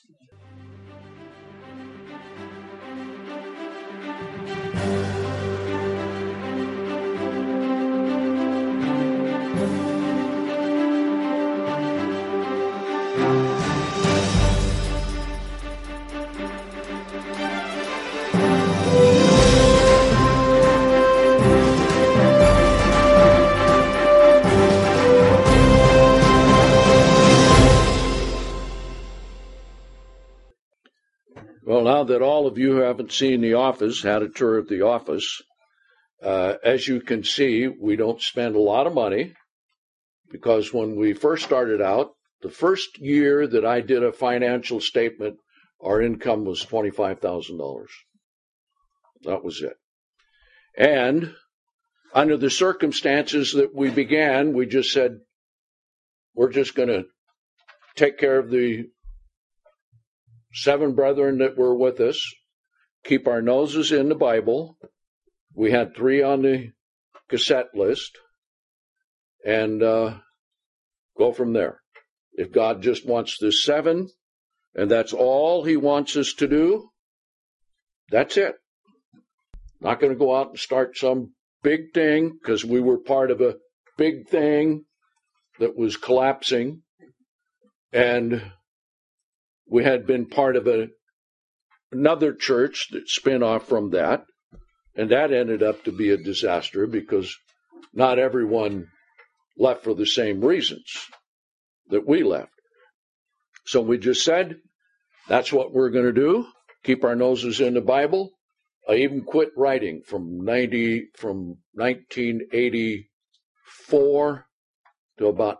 Well, now that all of you who haven't seen the office, had a tour of the office, as you can see, we don't spend a lot of money, because when we first started out, the first year that I did a financial statement, our income was $25,000. That was it. And under the circumstances that we began, we just said, we're just going to take care of the 7 brethren that were with us, keep our noses in the Bible. We had 3 on the cassette list, and go from there. If God just wants the 7, and that's all he wants us to do, that's it. Not going to go out and start some big thing, because we were part of a big thing that was collapsing, and we had been part of another church that spin off from that, and that ended up to be a disaster, because not everyone left for the same reasons that we left. So we just said, that's what we're going to do, keep our noses in the Bible. I even quit writing from 1984 to about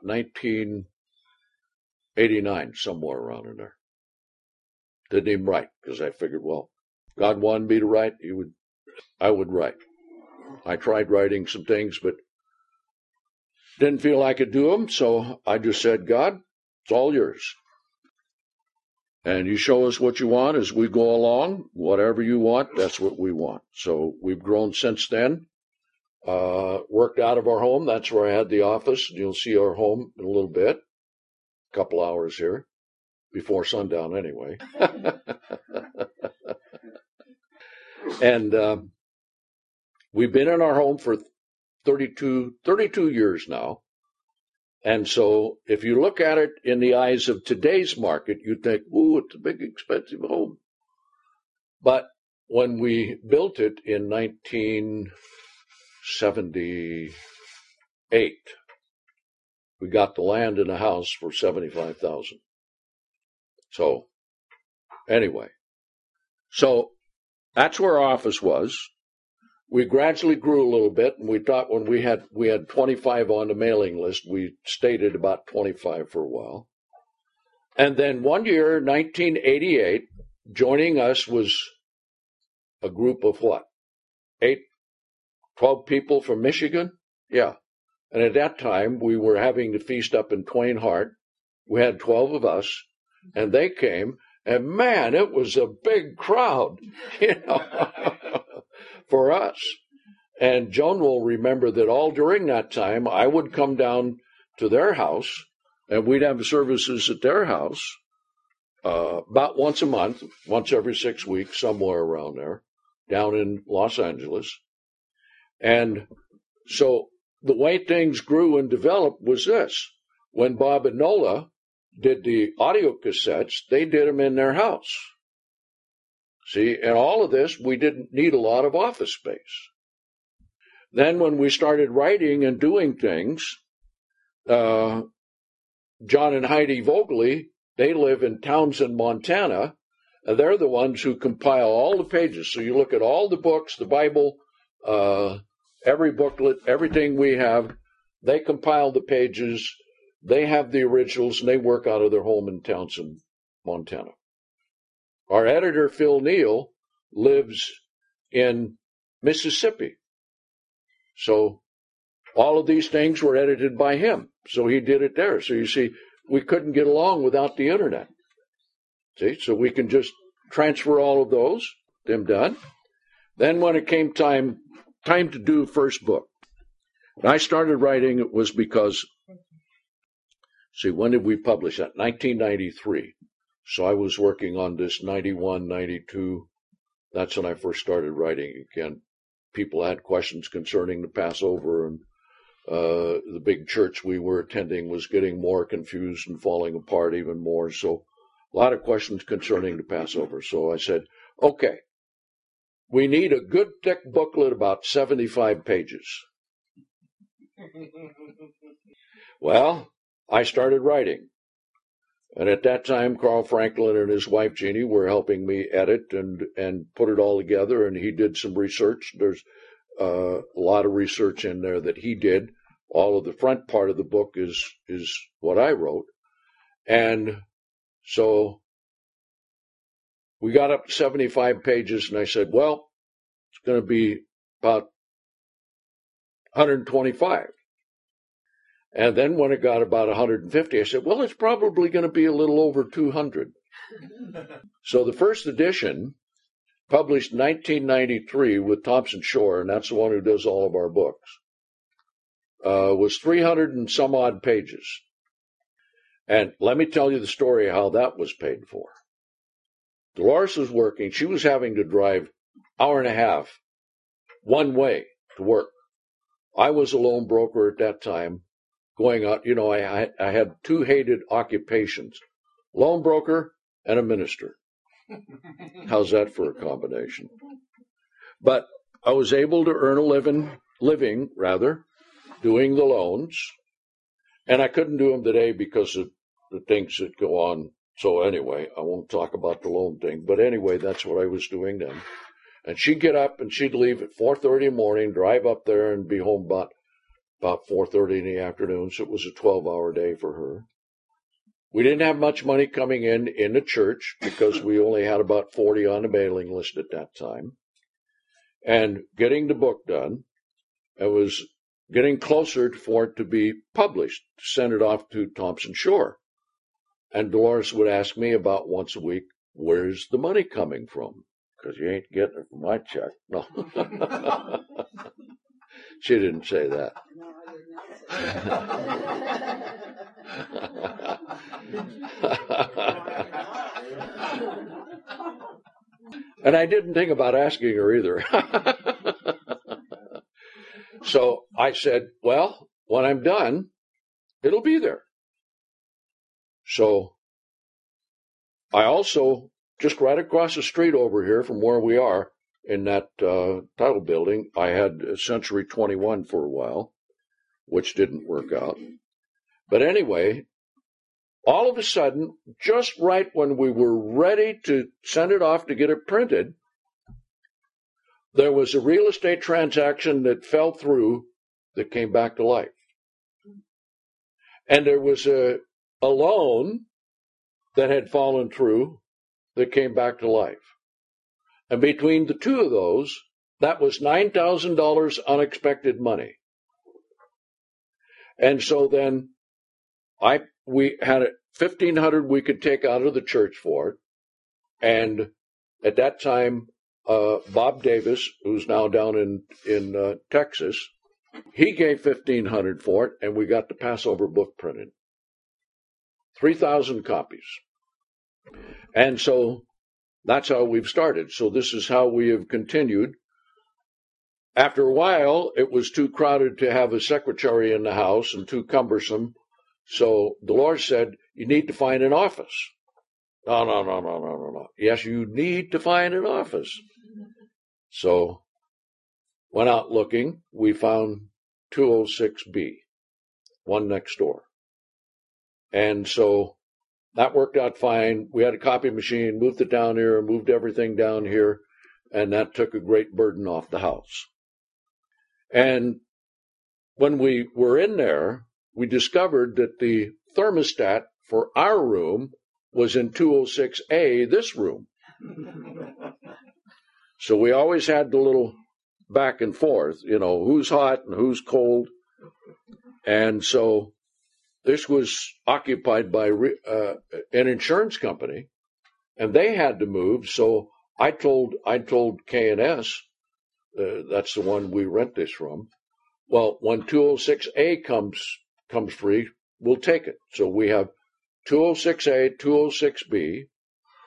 1989, somewhere around in there. Didn't even write, because I figured, well, God wanted me to write, I would write. I tried writing some things, but didn't feel I could do them, so I just said, God, it's all yours. And you show us what you want as we go along. Whatever you want, that's what we want. So we've grown since then. Worked out of our home. That's where I had the office. You'll see our home in a little bit. A couple hours here. Before sundown, anyway. And we've been in our home for 32 years now. And so if you look at it in the eyes of today's market, you think, ooh, it's a big, expensive home. But when we built it in 1978, we got the land and the house for $75,000. So anyway, so that's where our office was. We gradually grew a little bit, and we thought when we had 25 on the mailing list, we stayed at about 25 for a while. And then one year, 1988, joining us was a group of what? 12 people from Michigan? Yeah. And at that time, we were having the feast up in Twain Harte. We had 12 of us, and they came, and man, it was a big crowd, for us. And Joan will remember that all during that time, I would come down to their house, and we'd have services at their house about once a month, once every 6 weeks, somewhere around there, down in Los Angeles. And so the way things grew and developed was this. When Bob and Nola did the audio cassettes, they did them in their house. See, and all of this, we didn't need a lot of office space. Then when we started writing and doing things, John and Heidi Vogeley, they live in Townsend, Montana, and they're the ones who compile all the pages. So you look at all the books, the Bible, every booklet, everything we have, they compile the pages, they have the originals, and they work out of their home in Townsend, Montana. Our editor, Phil Neal, lives in Mississippi. So all of these things were edited by him. So he did it there. So you see, we couldn't get along without the internet. See, so we can just transfer all of those, them done. Then when it came time to do first book, when I started writing, it was because, see, when did we publish that? 1993. So I was working on this 91, 92. That's when I first started writing again. People had questions concerning the Passover, and the big church we were attending was getting more confused and falling apart even more. So a lot of questions concerning the Passover. So I said, okay, we need a good thick booklet about 75 pages. Well, I started writing. And at that time, Carl Franklin and his wife, Jeannie, were helping me edit and put it all together, and he did some research. There's a lot of research in there that he did. All of the front part of the book is what I wrote. And so we got up to 75 pages, and I said, well, it's going to be about 125. And then when it got about 150, I said, well, it's probably going to be a little over 200. So the first edition, published in 1993 with Thompson Shore, and that's the one who does all of our books, was 300 and some odd pages. And let me tell you the story of how that was paid for. Dolores was working. She was having to drive hour and a half one way to work. I was a loan broker at that time. Going out, I had two hated occupations, loan broker and a minister. How's that for a combination? But I was able to earn a living, doing the loans. And I couldn't do them today because of the things that go on. So anyway, I won't talk about the loan thing. But anyway, that's what I was doing then. And she'd get up and she'd leave at 4:30 in the morning, drive up there and be home about 4:30 in the afternoon, so it was a 12-hour day for her. We didn't have much money coming in the church because we only had about 40 on the mailing list at that time. And getting the book done, it was getting closer for it to be published, to send it off to Thompson Shore. And Dolores would ask me about once a week, where's the money coming from? Because you ain't getting it from my check. No. She didn't say that. And I didn't think about asking her either. So I said, well, when I'm done, it'll be there. So I also, just right across the street over here from where we are, in that title building, I had Century 21 for a while, which didn't work out. But anyway, all of a sudden, just right when we were ready to send it off to get it printed, there was a real estate transaction that fell through that came back to life. And there was a loan that had fallen through that came back to life. And between the two of those, that was $9,000 unexpected money. And so then we had $1,500 we could take out of the church for it. And at that time, Bob Davis, who's now down in Texas, he gave $1,500 for it, and we got the Passover book printed. 3,000 copies. And so that's how we've started. So this is how we have continued. After a while, it was too crowded to have a secretary in the house and too cumbersome. So Dolores said, you need to find an office. No. Yes, you need to find an office. So went out looking. We found 206B, one next door. And so that worked out fine. We had a copy machine, moved it down here, moved everything down here, and that took a great burden off the house. And when we were in there, we discovered that the thermostat for our room was in 206A, this room. So we always had the little back and forth, who's hot and who's cold. And so this was occupied by an insurance company, and they had to move. So I told K&S, that's the one we rent this from. Well, when 206A comes free, we'll take it. So we have 206A, 206B,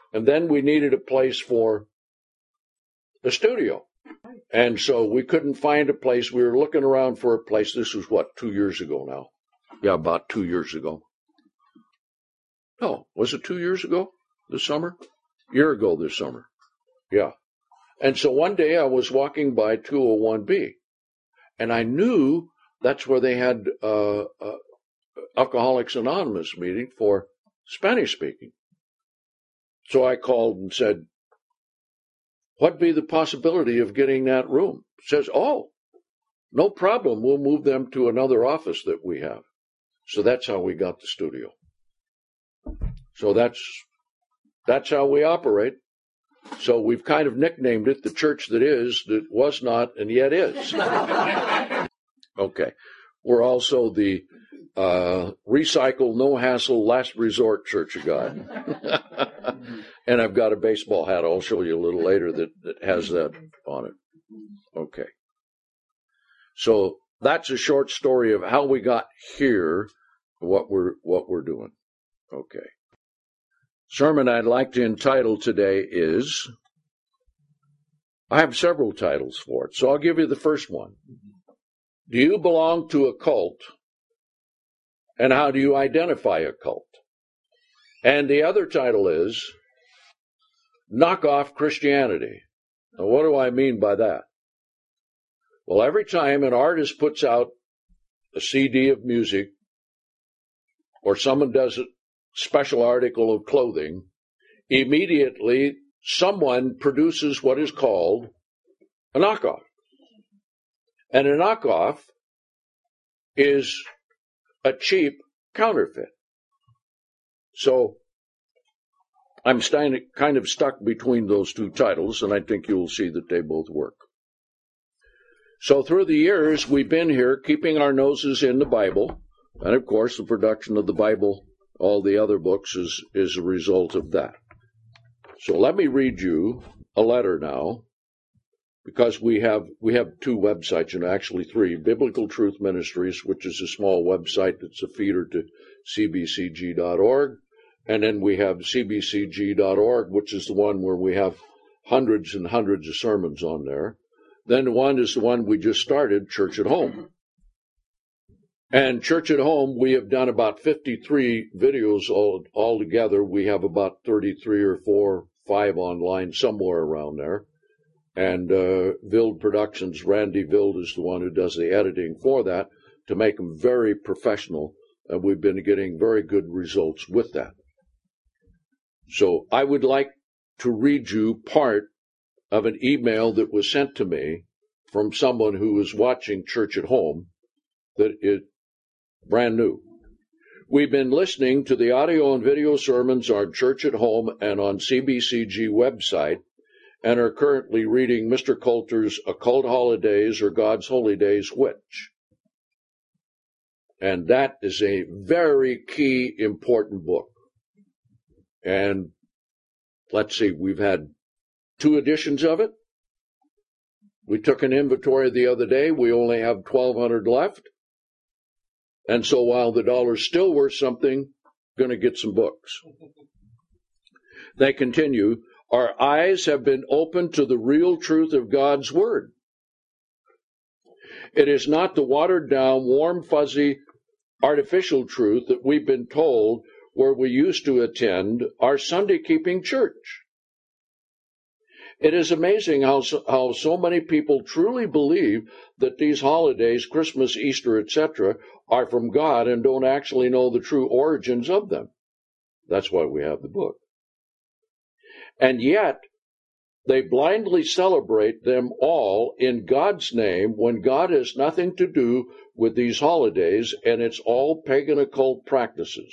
And then we needed a place for a studio. And so we couldn't find a place. We were looking around for a place. This was, 2 years ago now? Yeah, about 2 years ago. No, was it 2 years ago this summer? Year ago this summer. Yeah. And so one day I was walking by 201B, and I knew that's where they had Alcoholics Anonymous meeting for Spanish speaking. So I called and said, what'd be the possibility of getting that room? Says, oh, no problem. We'll move them to another office that we have. So that's how we got the studio. So that's how we operate. So we've kind of nicknamed it the church that is, that was not, and yet is. Okay. We're also the recycle, no hassle, last resort Church of God. And I've got a baseball hat I'll show you a little later that has that on it. Okay. So that's a short story of how we got here, what we're doing. Okay. Sermon I'd like to entitle today is, I have several titles for it, so I'll give you the first one. Do you belong to a cult? And how do you identify a cult? And the other title is, Knock Off Christianity. Now, what do I mean by that? Well, every time an artist puts out a CD of music, or someone does a special article of clothing, immediately someone produces what is called a knockoff. And a knockoff is a cheap counterfeit. So I'm kind of stuck between those two titles, and I think you'll see that they both work. So through the years, we've been here keeping our noses in the Bible, and of course the production of the Bible, all the other books, is a result of that. So let me read you a letter now, because we have two websites, and actually three. Biblical Truth Ministries, which is a small website that's a feeder to cbcg.org, and then we have cbcg.org, which is the one where we have hundreds and hundreds of sermons on there. Then one is the one we just started, Church at Home. And Church at Home, we have done about 53 videos all together. We have about 33 or 5 online, somewhere around there. And Vild Productions, Randy Vild is the one who does the editing for that to make them very professional. And we've been getting very good results with that. So I would like to read you part of an email that was sent to me from someone who was watching Church at Home that is brand new. We've been listening to the audio and video sermons on Church at Home and on CBCG website, and are currently reading Mr. Coulter's Occult Holidays or God's Holy Days, which? And that is a very key, important book. And let's see, we've had 2 editions of it. We took an inventory the other day. We only have 1,200 left. And so while the dollar's still worth something, going to get some books. They continue, our eyes have been opened to the real truth of God's Word. It is not the watered-down, warm, fuzzy, artificial truth that we've been told where we used to attend our Sunday-keeping church. It is amazing how so many people truly believe that these holidays, Christmas, Easter, etc., are from God and don't actually know the true origins of them. That's why we have the book. And yet, they blindly celebrate them all in God's name when God has nothing to do with these holidays, and it's all pagan occult practices.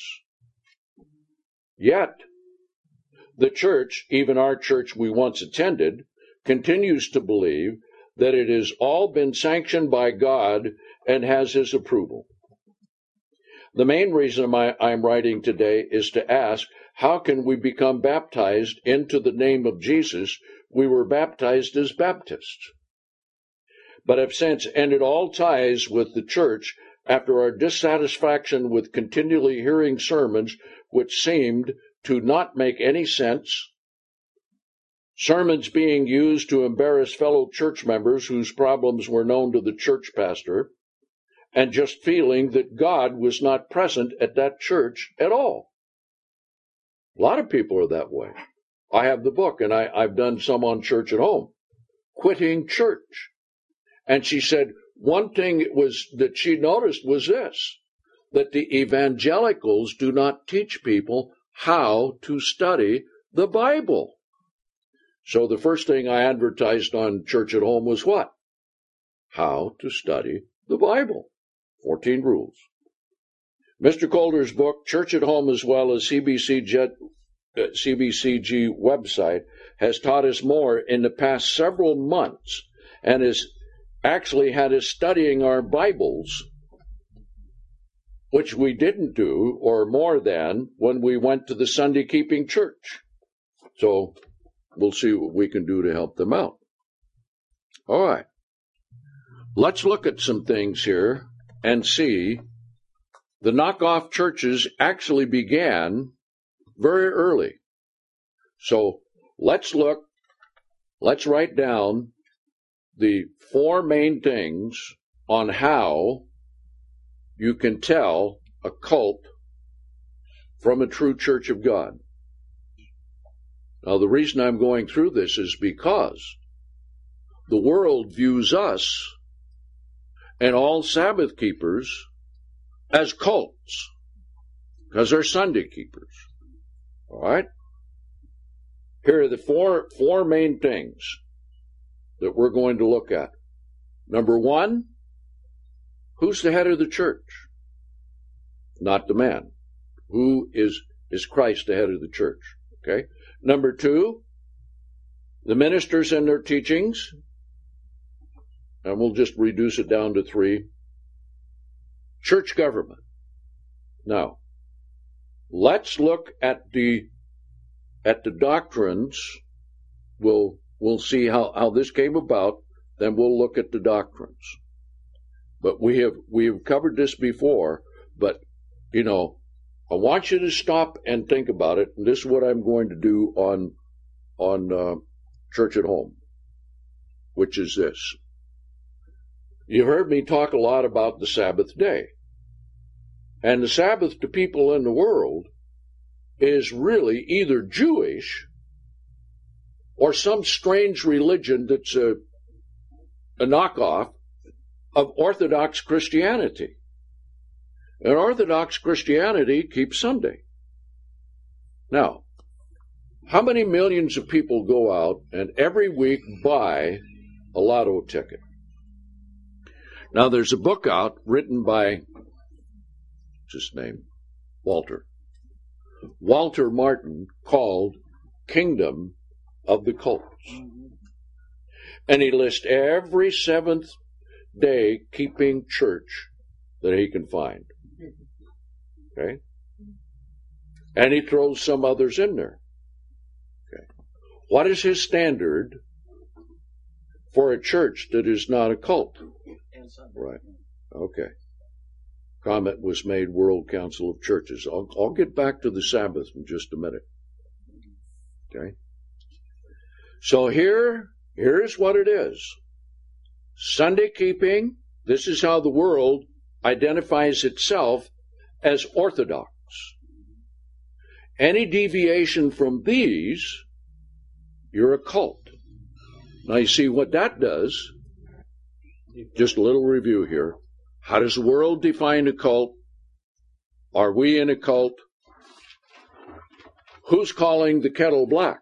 Yet, the church, even our church we once attended, continues to believe that it has all been sanctioned by God and has His approval. The main reason I'm writing today is to ask, how can we become baptized into the name of Jesus? We were baptized as Baptists, but have since ended all ties with the church after our dissatisfaction with continually hearing sermons which seemed to not make any sense sermons being used to embarrass fellow church members whose problems were known to the church pastor, and just feeling that God was not present at that church at all. A lot of people are that way. I have the book, and I've done some on Church at Home, quitting church. And she said one thing that she noticed was this, that the evangelicals do not teach people how to study the Bible. So the first thing I advertised on Church at Home was what? How to study the Bible. 14 rules. Mr. Coulter's book, Church at Home, as well as CBCG website, has taught us more in the past several months and has actually had us studying our Bibles, which we didn't do, or more than, when we went to the Sunday keeping church. So we'll see what we can do to help them out. All right. Let's look at some things here and see the knockoff churches actually began very early. So let's write down the 4 main things on how you can tell a cult from a true church of God. Now, the reason I'm going through this is because the world views us and all Sabbath keepers as cults, because they're Sunday keepers. All right? Here are the four main things that we're going to look at. Number 1, who's the head of the church? Not the man. Who is Christ the head of the church? Okay? Number 2, the ministers and their teachings. And we'll just reduce it down to 3. Church government. Now, let's look at the doctrines. We'll see how this came about. Then we'll look at the doctrines. But we have covered this before. But I want you to stop and think about it. And this is what I'm going to do on Church at Home, which is this. You've heard me talk a lot about the Sabbath day. And the Sabbath to people in the world is really either Jewish or some strange religion that's a knockoff of Orthodox Christianity. And Orthodox Christianity keeps Sunday. Now, how many millions of people go out and every week buy a lotto ticket? Now, there's a book out written by, what's his name? Walter Martin, called Kingdom of the Cults. And he lists every seventh-day keeping church that he can find. Okay? And he throws some others in there. Okay. What is his standard for a church that is not a cult? Right. Okay. Comment was made, World Council of Churches. I'll get back to the Sabbath in just a minute. Okay. So here's what it is. Sunday keeping, this is how the world identifies itself as Orthodox. Any deviation from these, you're a cult. Now you see what that does. Just a little review here. How does the world define a cult? Are we in a cult? Who's calling the kettle black?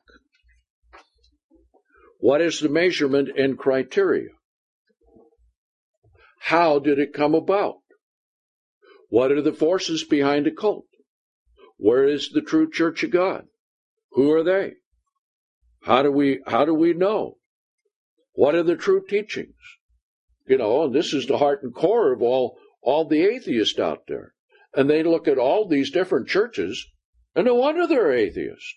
What is the measurement and criteria? How did it come about? What are the forces behind a cult? Where is the true church of God? Who are they? How do we know? What are the true teachings? And this is the heart and core of all the atheists out there. And they look at all these different churches, and no wonder they're atheists.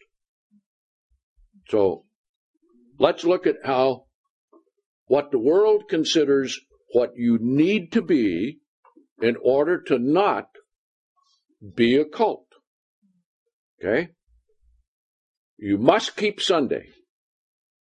So let's look at what the world considers what you need to be in order to not be a cult. Okay? You must keep Sunday.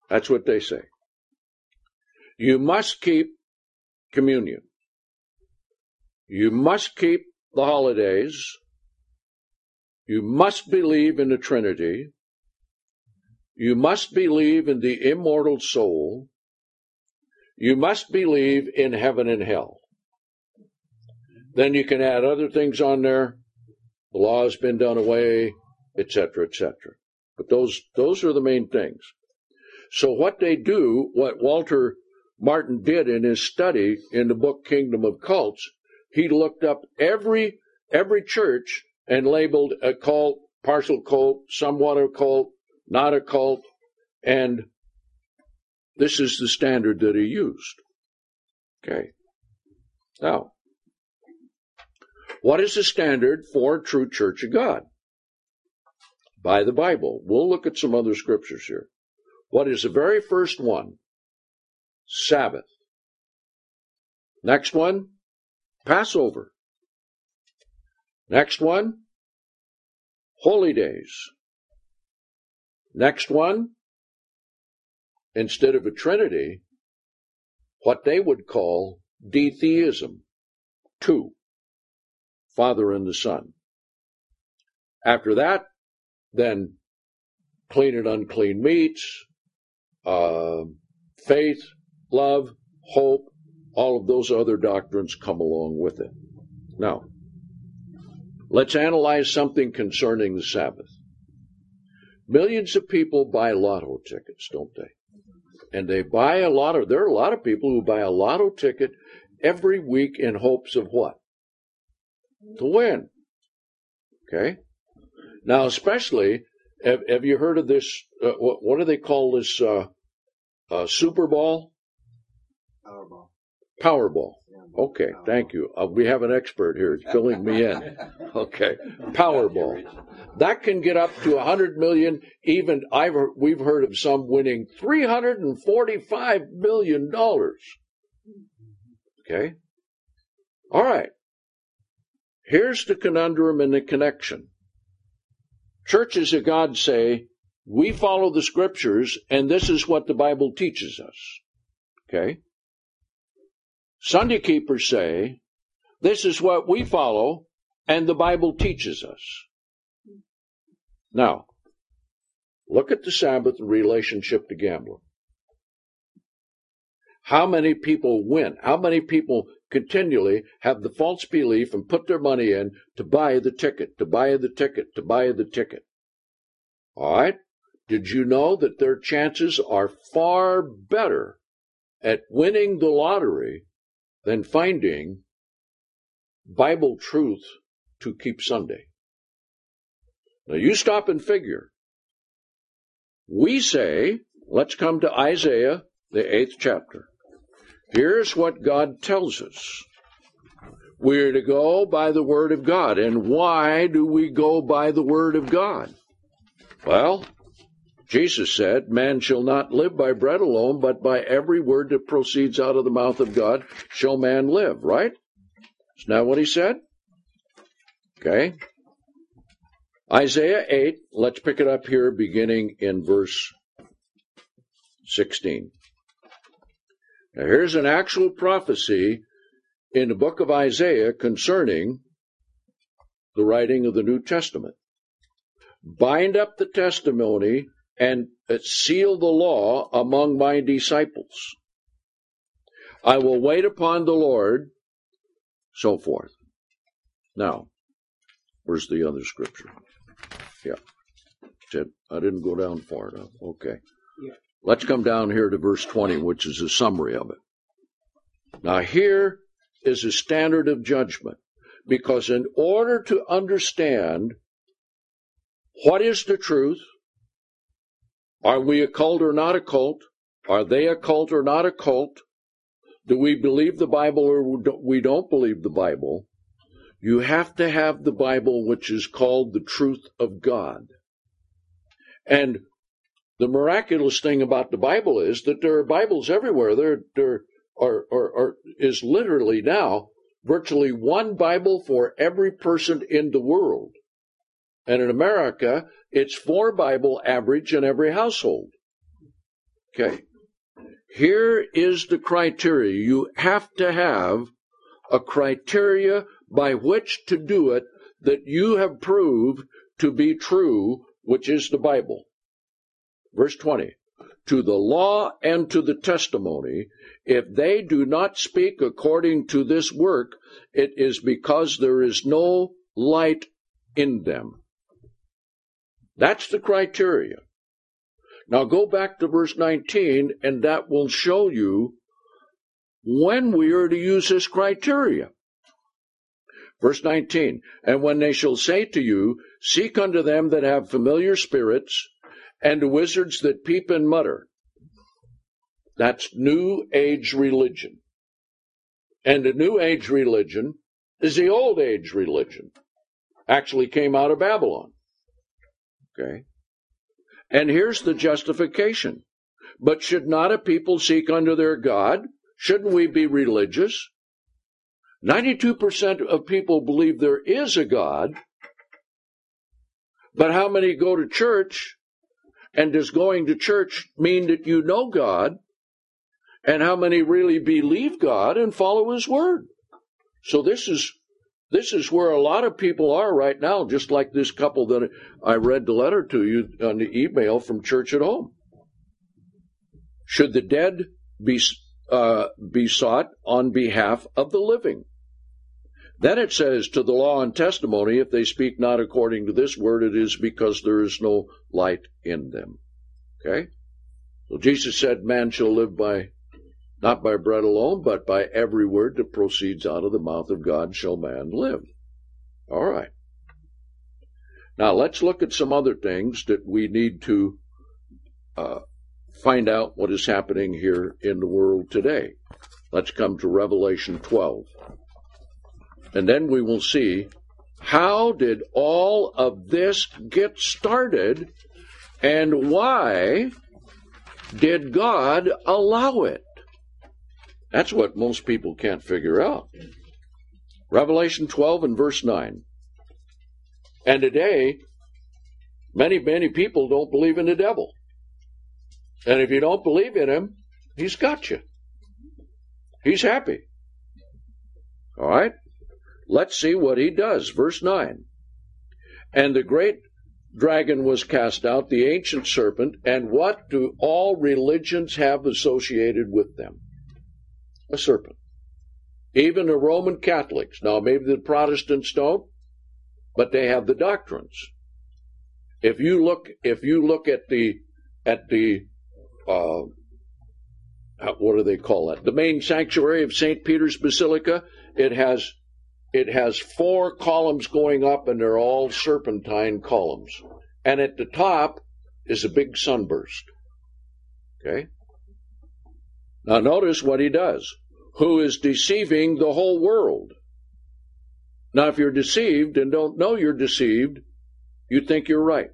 That's what they say. You must keep communion. You must keep the holidays. You must believe in the Trinity. You must believe in the immortal soul. You must believe in heaven and hell. Then you can add other things on there. The law has been done away, etc., etc. But those are the main things. So what they do, what Walter Martin did in his study in the book Kingdom of Cults, he looked up every church and labeled a cult, partial cult, somewhat a cult, not a cult, and this is the standard that he used. Okay. Now, what is the standard for a true Church of God? By the Bible. We'll look at some other scriptures here. What is the very first one? Sabbath. Next one, Passover. Next one, holy days. Next one, instead of a Trinity, what they would call detheism. 2, Father and the Son. After that, then clean and unclean meats, faith, love, hope, all of those other doctrines come along with it. Now, let's analyze something concerning the Sabbath. Millions of people buy lotto tickets, don't they? And they buy there are a lot of people who buy a lotto ticket every week in hopes of what? To win. Okay? Now, especially, have you heard of this, what do they call this, Super Bowl? Powerball. Powerball. Okay, thank you. We have an expert here filling me in. Okay, Powerball. That can get up to 100 million. Even we've heard of some winning $345 million. Okay? All right. Here's the conundrum and the connection. Churches of God say, we follow the scriptures, and this is what the Bible teaches us. Okay? Sunday keepers say, this is what we follow, and the Bible teaches us. Now, look at the Sabbath in relationship to gambling. How many people win? How many people continually have the false belief and put their money in to buy the ticket, to buy the ticket, to buy the ticket? All right? Did you know that their chances are far better at winning the lottery than finding Bible truth to keep Sunday? Now you stop and figure. We say, let's come to Isaiah, the 8th chapter. Here's what God tells us. We're to go by the Word of God. And why do we go by the Word of God? Well, Jesus said, man shall not live by bread alone, but by every word that proceeds out of the mouth of God shall man live, right? Isn't that what he said? Okay. Isaiah 8, let's pick it up here beginning in verse 16. Now here's an actual prophecy in the book of Isaiah concerning the writing of the New Testament. Bind up the testimony and seal the law among my disciples. I will wait upon the Lord, so forth. Now, where's the other scripture? Yeah. I didn't go down far enough. Okay. Yeah. Let's come down here to verse 20, which is a summary of it. Now, here is a standard of judgment, because in order to understand what is the truth, are we a cult or not a cult? Are they a cult or not a cult? Do we believe the Bible or we don't believe the Bible? You have to have the Bible, which is called the truth of God. And the miraculous thing about the Bible is that there are Bibles everywhere. There is literally now virtually one Bible for every person in the world. And in America, it's 4 Bible average in every household. Okay. Here is the criteria. You have to have a criteria by which to do it that you have proved to be true, which is the Bible. Verse 20. To the law and to the testimony, if they do not speak according to this work, it is because there is no light in them. That's the criteria. Now go back to verse 19, and that will show you when we are to use this criteria. Verse 19, and when they shall say to you, seek unto them that have familiar spirits, and to wizards that peep and mutter. That's New Age religion. And the New Age religion is the Old Age religion. Actually came out of Babylon. Okay? And here's the justification. But should not a people seek unto their God? Shouldn't we be religious? 92% of people believe there is a God. But how many go to church? And does going to church mean that you know God? And how many really believe God and follow His Word? So this is where a lot of people are right now, just like this couple that I read the letter to you on the email from Church at Home. Should the dead be sought on behalf of the living? Then it says, to the law and testimony, if they speak not according to this word, it is because there is no light in them. Okay? So Jesus said, man shall live not by bread alone, but by every word that proceeds out of the mouth of God shall man live. All right. Now let's look at some other things that we need to find out what is happening here in the world today. Let's come to Revelation 12. And then we will see, how did all of this get started, and why did God allow it? That's what most people can't figure out. Revelation 12 and verse 9. And today, many people don't believe in the devil. And if you don't believe in him, he's got you. He's happy. All right? Let's see what he does. Verse 9. And the great dragon was cast out, the ancient serpent, and what do all religions have associated with them? A serpent. Even the Roman Catholics. Now, maybe the Protestants don't, but they have the doctrines. If you look at the what do they call it? The main sanctuary of St. Peter's Basilica, it has 4 columns going up, and they're all serpentine columns. And at the top is a big sunburst. Okay? Now notice what he does. Who is deceiving the whole world. Now if you're deceived and don't know you're deceived, you think you're right.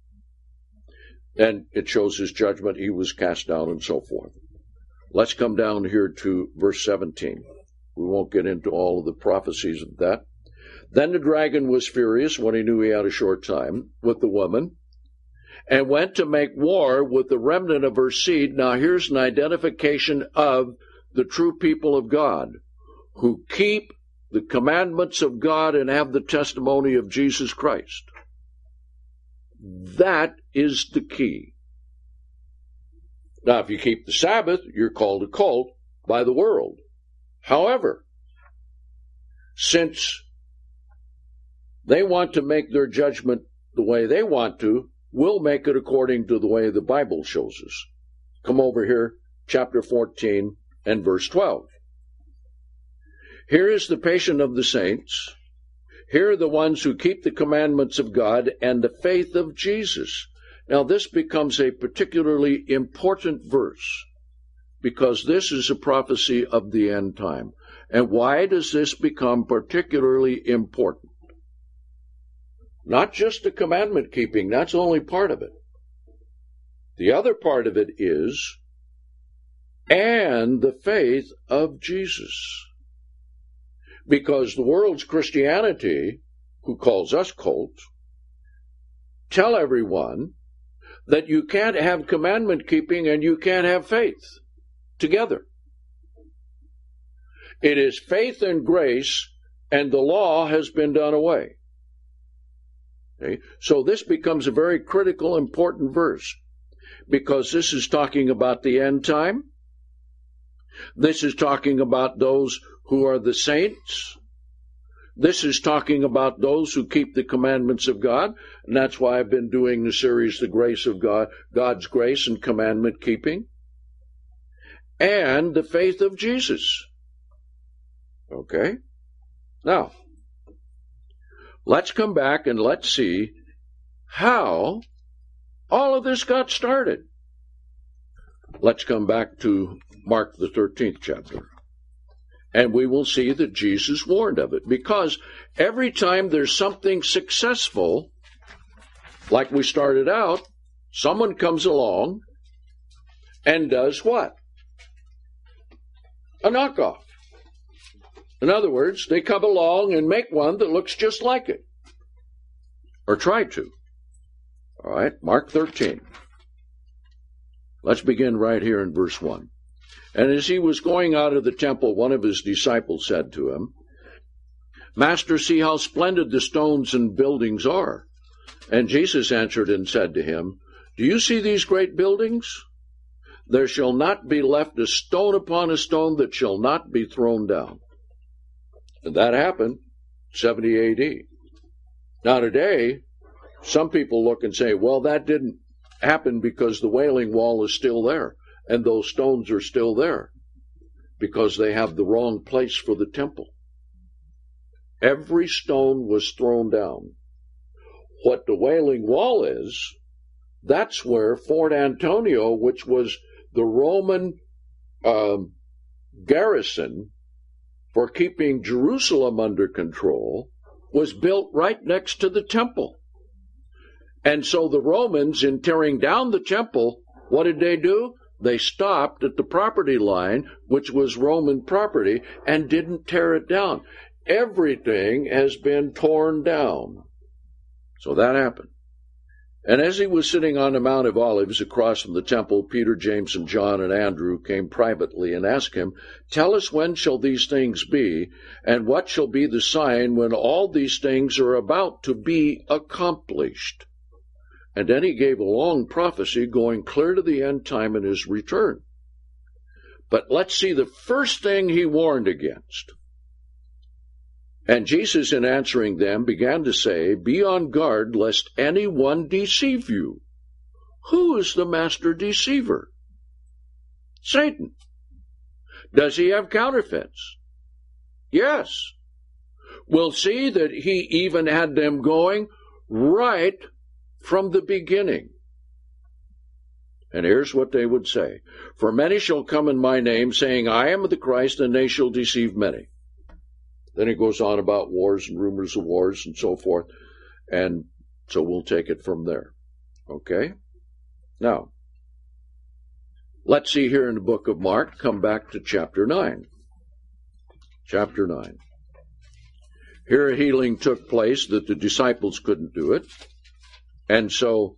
And it shows his judgment, he was cast down and so forth. Let's come down here to verse 17. We won't get into all of the prophecies of that. Then the dragon was furious when he knew he had a short time with the woman, and went to make war with the remnant of her seed. Now here's an identification of the true people of God, who keep the commandments of God and have the testimony of Jesus Christ. That is the key. Now, if you keep the Sabbath, you're called a cult by the world. However, since they want to make their judgment the way they want to, we'll make it according to the way the Bible shows us. Come over here, chapter 14 and verse 12. Here is the patient of the saints. Here are the ones who keep the commandments of God and the faith of Jesus. Now this becomes a particularly important verse, because this is a prophecy of the end time. And why does this become particularly important? Not just the commandment keeping, that's only part of it. The other part of it is, and the faith of Jesus. Because the world's Christianity, who calls us cults, tell everyone that you can't have commandment keeping and you can't have faith together. It is faith and grace, and the law has been done away. Okay? So this becomes a very critical, important verse, because this is talking about the end time. This is talking about those who are the saints. This is talking about those who keep the commandments of God, and that's why I've been doing the series, The Grace of God, God's Grace and Commandment Keeping, and the faith of Jesus. Okay? Now, let's come back and let's see how all of this got started. Let's come back to Mark the 13th chapter. And we will see that Jesus warned of it. Because every time there's something successful, like we started out, someone comes along and does what? A knockoff. In other words, they come along and make one that looks just like it. Or try to. All right, Mark 13. Let's begin right here in verse 1. And as he was going out of the temple, one of his disciples said to him, Master, see how splendid the stones and buildings are. And Jesus answered and said to him, Do you see these great buildings? There shall not be left a stone upon a stone that shall not be thrown down. And that happened 70 A.D. Now today, some people look and say, well, that didn't happen because the Wailing Wall is still there. And those stones are still there because they have the wrong place for the temple. Every stone was thrown down. What the Wailing Wall is, that's where Fort Antonio, which was the Roman garrison for keeping Jerusalem under control, was built right next to the temple. And so the Romans, in tearing down the temple, what did they do? They stopped at the property line, which was Roman property, and didn't tear it down. Everything has been torn down. So that happened. And as he was sitting on the Mount of Olives across from the temple, Peter, James, and John, and Andrew came privately and asked him, Tell us, when shall these things be, and what shall be the sign when all these things are about to be accomplished? And then he gave a long prophecy going clear to the end time and his return. But let's see the first thing he warned against. And Jesus, in answering them, began to say, Be on guard lest anyone deceive you. Who is the master deceiver? Satan. Does he have counterfeits? Yes. We'll see that he even had them going right from the beginning. And here's what they would say. For many shall come in my name, saying, I am the Christ, and they shall deceive many. Then he goes on about wars and rumors of wars and so forth. And so we'll take it from there. Okay? Now, let's see here in the book of Mark, come back to chapter 9. Chapter 9. Here a healing took place that the disciples couldn't do it. And so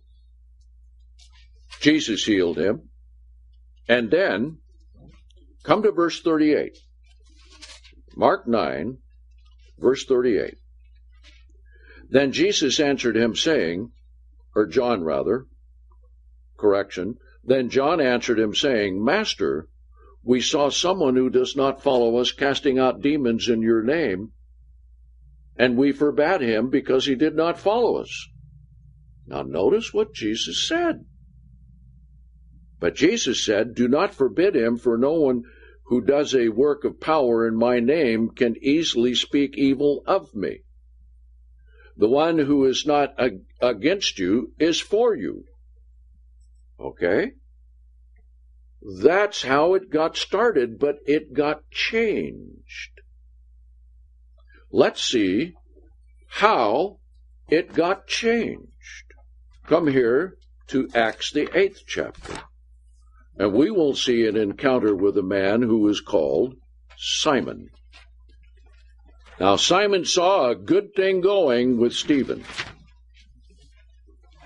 Jesus healed him. And then, come to verse 38. Mark 9, verse 38. Then Jesus answered him saying, or John rather, correction. Then John answered him saying, Master, we saw someone who does not follow us casting out demons in your name, and we forbade him because he did not follow us. Now notice what Jesus said. But Jesus said, Do not forbid him, for no one who does a work of power in my name can easily speak evil of me. The one who is not against you is for you. Okay? That's how it got started, but it got changed. Let's see how it got changed. Come here to Acts the 8th chapter. And we will see an encounter with a man who is called Simon. Now, Simon saw a good thing going with Stephen.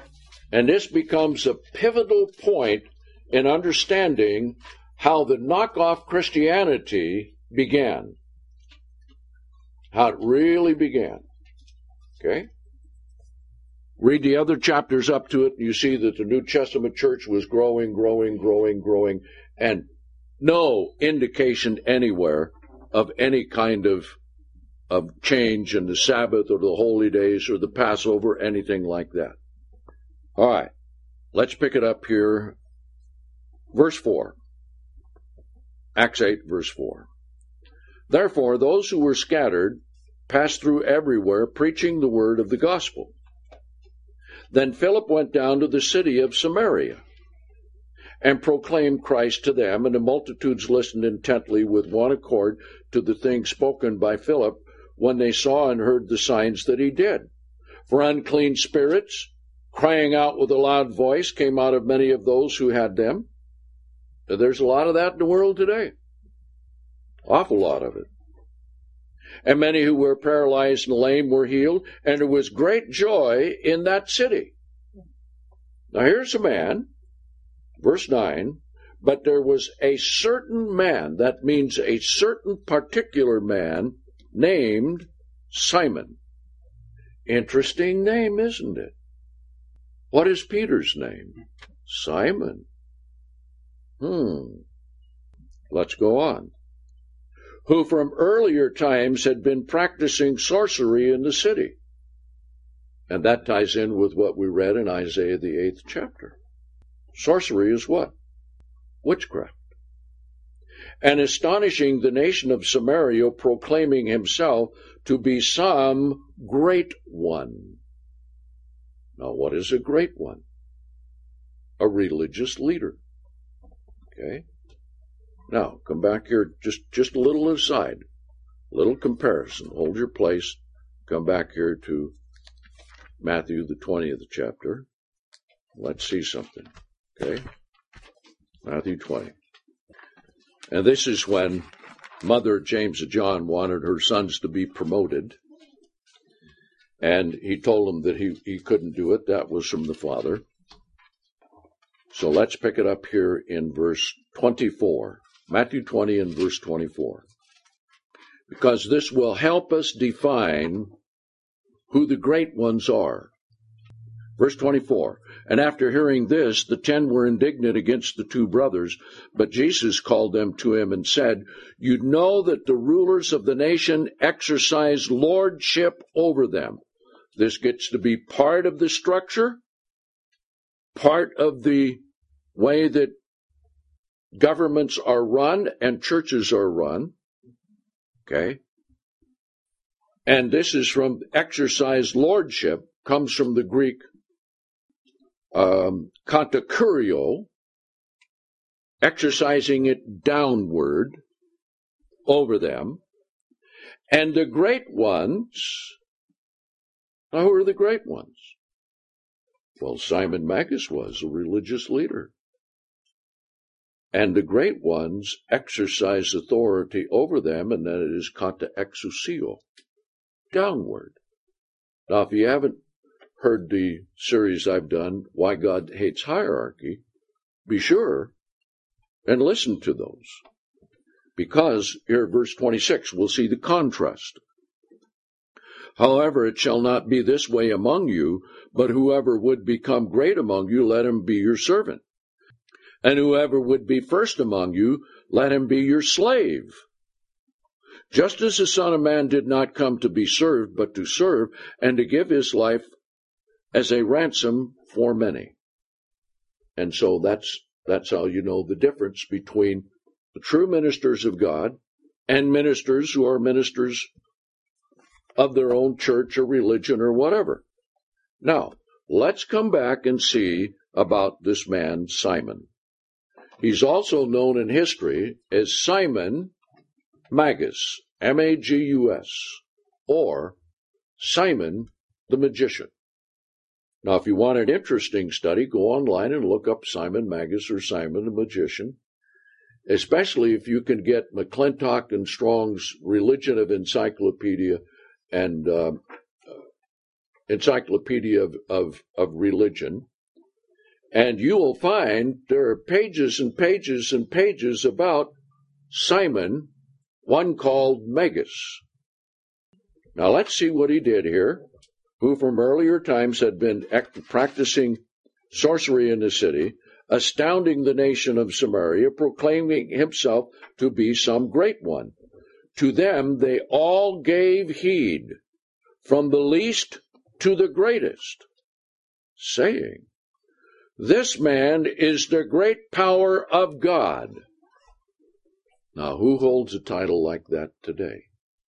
And this becomes a pivotal point in understanding how the knockoff Christianity began. How it really began. Okay? Read the other chapters up to it, and you see that the New Testament church was growing, and no indication anywhere of any kind of change in the Sabbath or the holy days or the Passover, anything like that. All right, let's pick it up here. Verse 4. Acts 8, verse 4. Therefore, those who were scattered passed through everywhere, preaching the word of the gospel. Then Philip went down to the city of Samaria and proclaimed Christ to them, and the multitudes listened intently with one accord to the things spoken by Philip when they saw and heard the signs that he did. For unclean spirits, crying out with a loud voice, came out of many of those who had them. There's a lot of that in the world today. Awful lot of it. And many who were paralyzed and lame were healed, and there was great joy in that city. Now here's a man, verse 9, but there was a certain man, that means a certain particular man, named Simon. Interesting name, isn't it? What is Peter's name? Simon. Let's go on. Who from earlier times had been practicing sorcery in the city. And that ties in with what we read in Isaiah the 8th chapter. Sorcery is what? Witchcraft. And astonishing the nation of Samaria, proclaiming himself to be some great one. Now, what is a great one? A religious leader. Okay? Now, come back here, just a little aside, a little comparison. Hold your place. Come back here to Matthew, the 20th chapter. Let's see something. Okay? Matthew 20. And this is when Mother James and John wanted her sons to be promoted. And he told them that he couldn't do it. That was from the Father. So let's pick it up here in verse 24. Matthew 20 and verse 24. Because this will help us define who the great ones are. Verse 24. And after hearing this, the 10 were indignant against the 2 brothers, but Jesus called them to him and said, You know that the rulers of the nation exercise lordship over them. This gets to be part of the structure, part of the way that governments are run and churches are run. Okay? And this is from exercise lordship, comes from the Greek katakurio, exercising it downward over them. And the great ones, now who are the great ones? Well, Simon Magus was a religious leader. And the great ones exercise authority over them, and that is kata exousia, downward. Now, if you haven't heard the series I've done, Why God Hates Hierarchy, be sure and listen to those. Because here at verse 26, we'll see the contrast. However, it shall not be this way among you, but whoever would become great among you, let him be your servant. And whoever would be first among you, let him be your slave. Just as the Son of Man did not come to be served, but to serve, and to give his life as a ransom for many. And so that's how you know the difference between the true ministers of God and ministers who are ministers of their own church or religion or whatever. Now, let's come back and see about this man, Simon. He's also known in history as Simon Magus, M-A-G-U-S, or Simon the Magician. Now, if you want an interesting study, go online and look up Simon Magus or Simon the Magician, especially if you can get McClintock and Strong's Religion of Encyclopedia and Encyclopedia of Religion, And you will find there are pages and pages and pages about Simon, one called Magus. Now let's see what he did here, who from earlier times had been practicing sorcery in the city, astounding the nation of Samaria, proclaiming himself to be some great one. To them they all gave heed, from the least to the greatest, saying, "This man is the great power of God." Now, who holds a title like that today?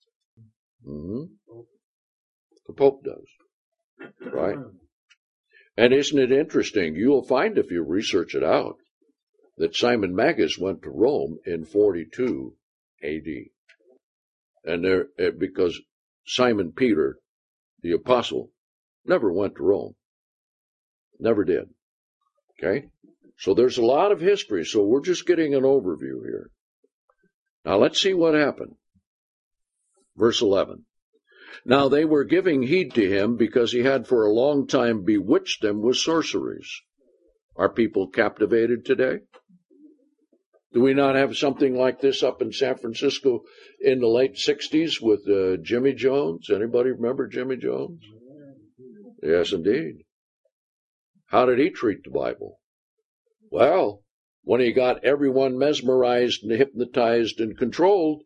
The Pope does, right? And isn't it interesting? You'll find, if you research it out, that Simon Magus went to Rome in 42 A.D. And because Simon Peter, the apostle, never went to Rome. Never did. Okay? So there's a lot of history, so we're just getting an overview here. Now let's see what happened. Verse 11. Now they were giving heed to him because he had for a long time bewitched them with sorceries. Are people captivated today? Do we not have something like this up in San Francisco in the late 60s with Jimmy Jones? Anybody remember Jimmy Jones? Yes, indeed. How did he treat the Bible? Well, when he got everyone mesmerized and hypnotized and controlled,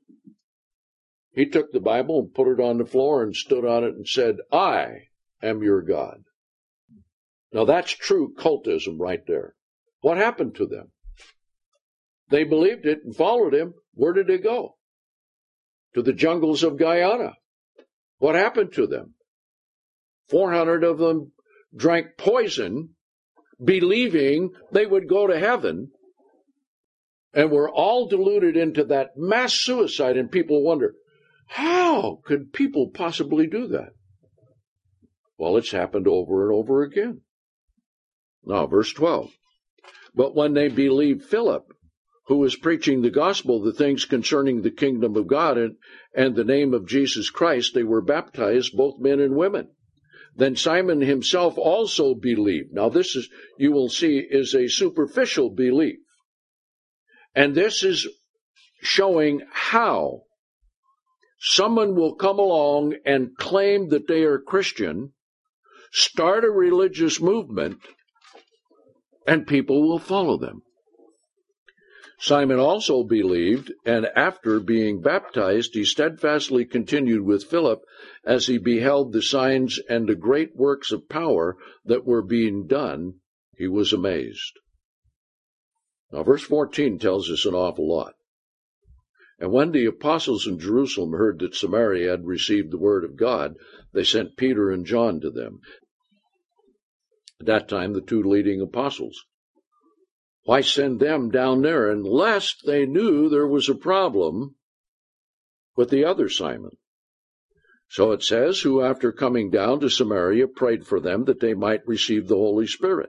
he took the Bible and put it on the floor and stood on it and said, "I am your God." Now that's true cultism right there. What happened to them? They believed it and followed him. Where did they go? To the jungles of Guyana. What happened to them? 400 of them drank poison, believing they would go to heaven, and were all deluded into that mass suicide. And people wonder, how could people possibly do that? Well, it's happened over and over again. Now, verse 12. But when they believed Philip, who was preaching the gospel, the things concerning the kingdom of God and the name of Jesus Christ, they were baptized, both men and women. Then Simon himself also believed. Now this is, you will see, is a superficial belief. And this is showing how someone will come along and claim that they are Christian, start a religious movement, and people will follow them. Simon also believed, and after being baptized, he steadfastly continued with Philip as he beheld the signs and the great works of power that were being done. He was amazed. Now, verse 14 tells us an awful lot. And when the apostles in Jerusalem heard that Samaria had received the word of God, they sent Peter and John to them. At that time, the two leading apostles. Why send them down there unless they knew there was a problem with the other Simon? So it says, who after coming down to Samaria prayed for them that they might receive the Holy Spirit.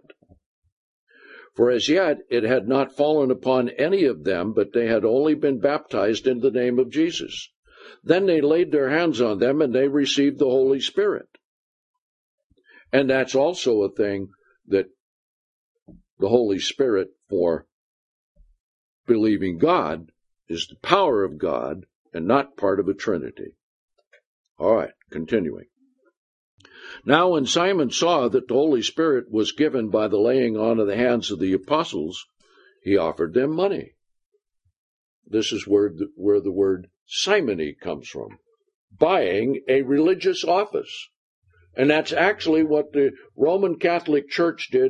For as yet it had not fallen upon any of them, but they had only been baptized in the name of Jesus. Then they laid their hands on them and they received the Holy Spirit. And that's also a thing that the Holy Spirit, for believing God, is the power of God and not part of a Trinity. All right, continuing. Now when Simon saw that the Holy Spirit was given by the laying on of the hands of the apostles, he offered them money. This is where the word simony comes from, buying a religious office. And that's actually what the Roman Catholic Church did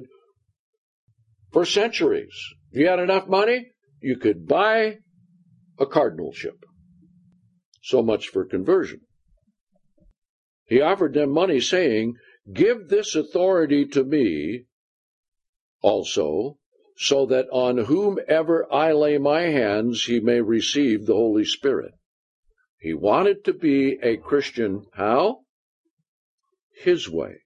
for centuries. If you had enough money, you could buy a cardinalship. So much for conversion. He offered them money, saying, "Give this authority to me also, so that on whomever I lay my hands, he may receive the Holy Spirit." He wanted to be a Christian. How? His way,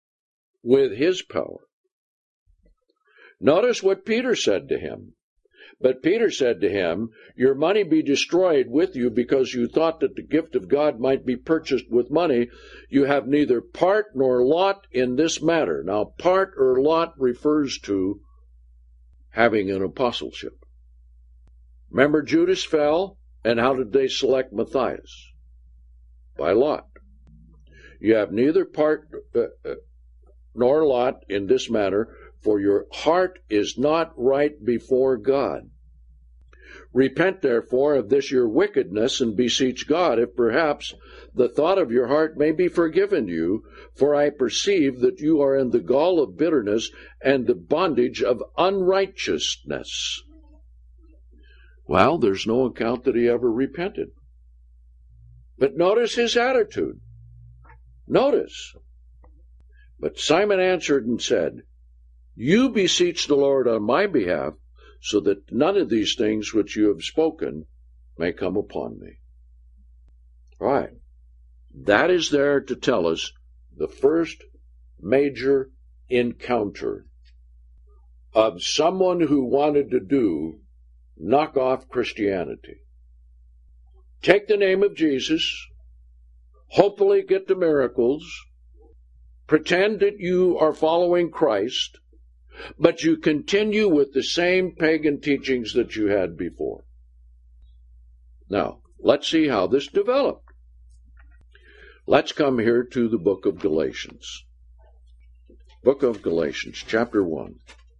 with his power. Notice what Peter said to him. But Peter said to him, your money be destroyed with you, because you thought that the gift of God might be purchased with money. You have neither part nor lot in this matter. Now, part or lot refers to having an apostleship. Remember, Judas fell, and how did they select Matthias? By lot. You have neither part nor lot in this matter, for your heart is not right before God. Repent, therefore, of this your wickedness, and beseech God, if perhaps the thought of your heart may be forgiven you, for I perceive that you are in the gall of bitterness and the bondage of unrighteousness. Well, there's no account that he ever repented. But notice his attitude. Notice. But Simon answered and said, you beseech the Lord on my behalf, so that none of these things which you have spoken may come upon me. All right. That is there to tell us the first major encounter of someone who wanted to do knockoff Christianity. Take the name of Jesus, hopefully get the miracles, pretend that you are following Christ, but you continue with the same pagan teachings that you had before. Now, let's see how this developed. Let's come here to the book of Galatians. Book of Galatians, chapter 1.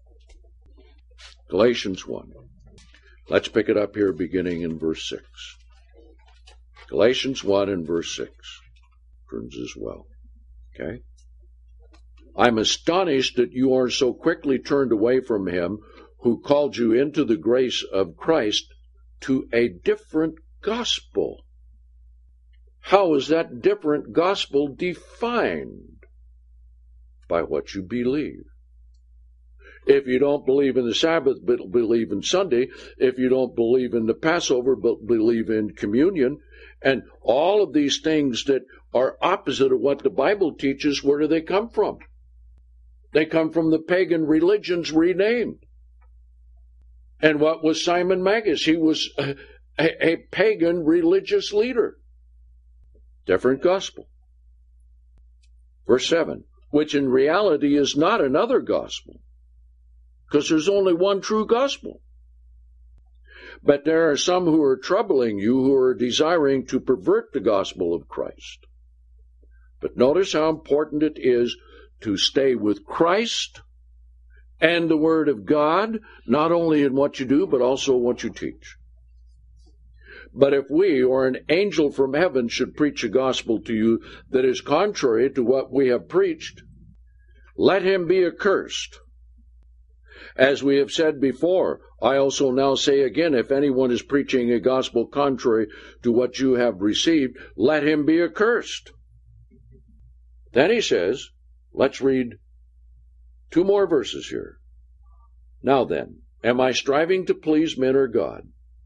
Galatians 1. Let's pick it up here beginning in verse 6. Galatians 1 and verse 6. Turns as well. Okay? I'm astonished that you are so quickly turned away from him who called you into the grace of Christ to a different gospel. How is that different gospel defined? By what you believe. If you don't believe in the Sabbath, but believe in Sunday, if you don't believe in the Passover, but believe in communion, and all of these things that are opposite of what the Bible teaches, where do they come from? They come from the pagan religions renamed. And what was Simon Magus? He was a pagan religious leader. Different gospel. Verse 7, which in reality is not another gospel, because there's only one true gospel. But there are some who are troubling you, who are desiring to pervert the gospel of Christ. But notice how important it is to stay with Christ and the Word of God, not only in what you do, but also what you teach. But if we or an angel from heaven should preach a gospel to you that is contrary to what we have preached, let him be accursed. As we have said before, I also now say again, if anyone is preaching a gospel contrary to what you have received, let him be accursed. Then he says, let's read 2 more verses here. Now then, am I striving to please men or God?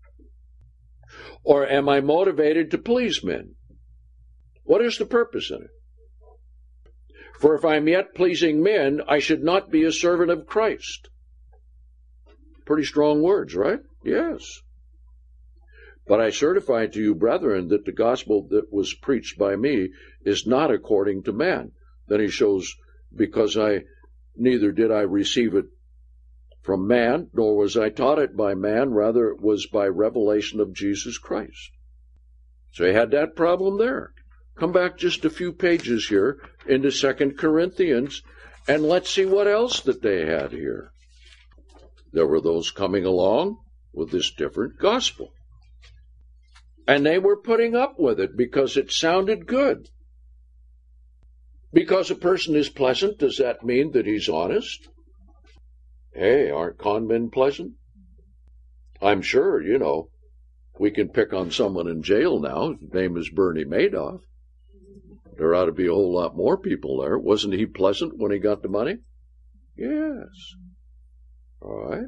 Or am I motivated to please men? What is the purpose in it? For if I am yet pleasing men, I should not be a servant of Christ. Pretty strong words, right? Yes. But I certify to you, brethren, that the gospel that was preached by me is not according to man. Then he shows, because neither did I receive it from man, nor was I taught it by man, rather it was by revelation of Jesus Christ. So he had that problem there. Come back just a few pages here into 2 Corinthians, and let's see what else that they had here. There were those coming along with this different gospel. And they were putting up with it because it sounded good. Because a person is pleasant, does that mean that he's honest? Hey, aren't con men pleasant? I'm sure, we can pick on someone in jail now. His name is Bernie Madoff. There ought to be a whole lot more people there. Wasn't he pleasant when he got the money? Yes. All right.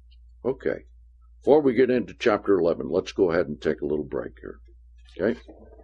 Okay. Before we get into chapter 11, let's go ahead and take a little break here. Okay?